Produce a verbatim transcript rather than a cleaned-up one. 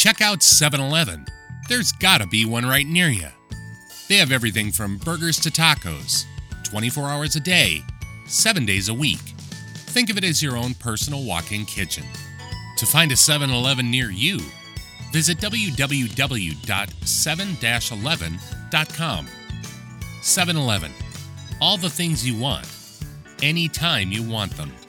Check out seven eleven. There's gotta be one right near you. They have everything from burgers to tacos, twenty-four hours a day, seven days a week. Think of it as your own personal walk-in kitchen. To find a seven eleven near you, visit w w w dot seven eleven dot com. seven eleven. All the things you want, anytime you want them.